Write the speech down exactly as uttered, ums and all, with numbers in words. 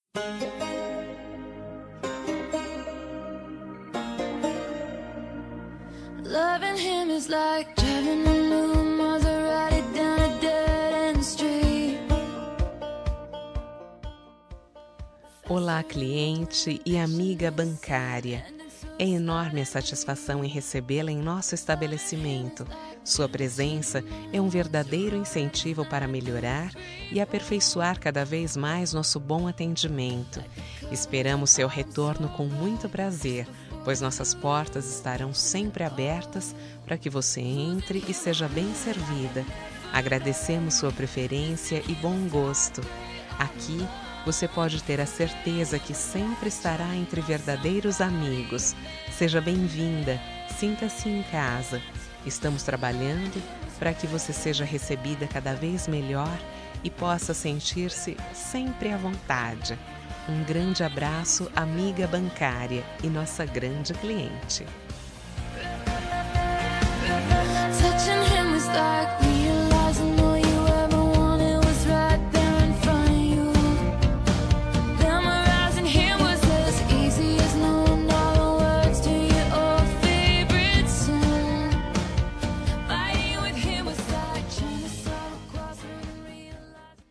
Loving him is like driving a new Maserati down a dead-end street. Olá, cliente e amiga bancária. É enorme a satisfação em recebê-la em nosso estabelecimento. Sua presença é um verdadeiro incentivo para melhorar e aperfeiçoar cada vez mais nosso bom atendimento. Esperamos seu retorno com muito prazer, pois nossas portas estarão sempre abertas para que você entre e seja bem servida. Agradecemos sua preferência e bom gosto. Aqui, você pode ter a certeza que sempre estará entre verdadeiros amigos. Seja bem-vinda, sinta-se em casa. Estamos trabalhando para que você seja recebida cada vez melhor e possa sentir-se sempre à vontade. Um grande abraço, amiga bancária e nossa grande cliente.